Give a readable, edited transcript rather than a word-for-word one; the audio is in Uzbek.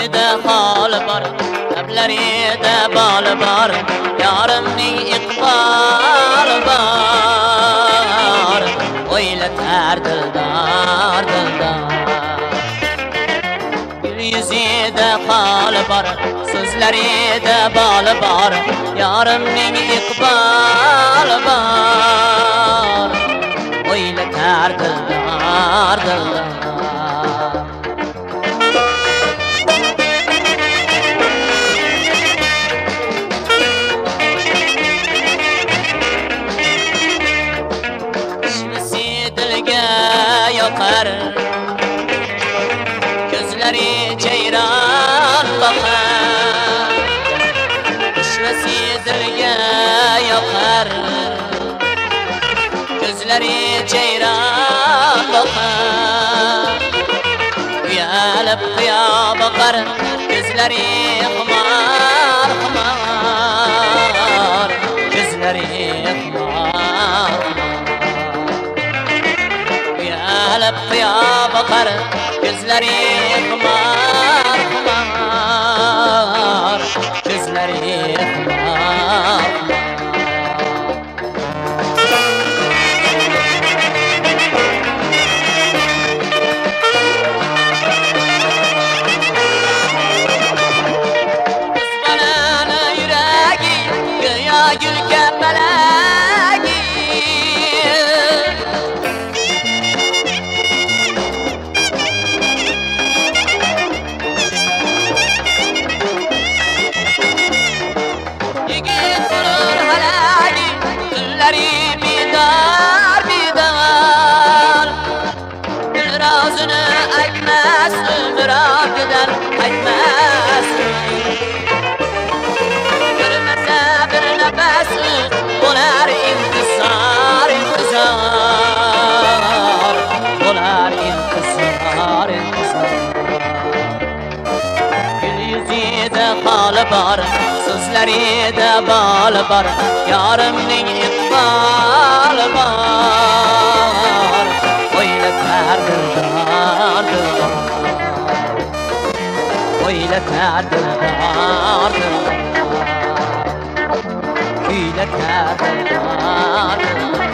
yüzüde hal var, lablarida bal var, yarimning iqbal var. O'ylatar dildor, dildor. Gul yüzüde hal var, so'zlarida bal var, yarimning iqbal var. O'ylatar dildor, dildor. Yoqar ko'zlari jayron boqar, ishvasi dilga yoqar ko'zlari jayron boqar. Uyalib qiyo boqar ko'zlari xumor xumor, ko'zlari xumor. Uyalib qiyo boqar ko'zlari xumor xumor, ko'zlari xumor. Biz bolani yuragi go'yo gulga malagi, bidar bidar. Dilrazını aytmas, umrodidan aytmas. Bilmasa bir nafas bo'lar intizor, intizor. Bo'lar intizor, intizor. Gul yuzida holi bor, so'zlarida bol bor, yarimning iqbol bor. O'ylatar dildor, dildor. O'ylatar dildor, dildor. O'ylatar dildor, dildor.